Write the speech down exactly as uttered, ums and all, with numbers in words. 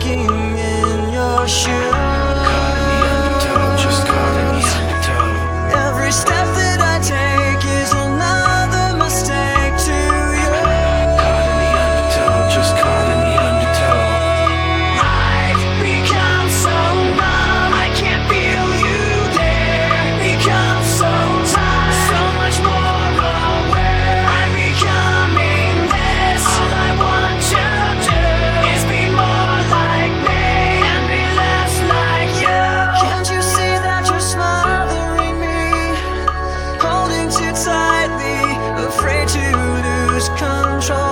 walking in your shoes. Caught in the undertow, just caught in the undertow. Every step that I take is another mistake to you. Caught in the undertow, just caught in the undertow. I've become so numb, I can't feel you there. Become so tired, so much more aware. I'm becoming this. All I want to do is be more like me and be less like you. Can't you see that you're smothering me, holding too tightly, afraid to lose control?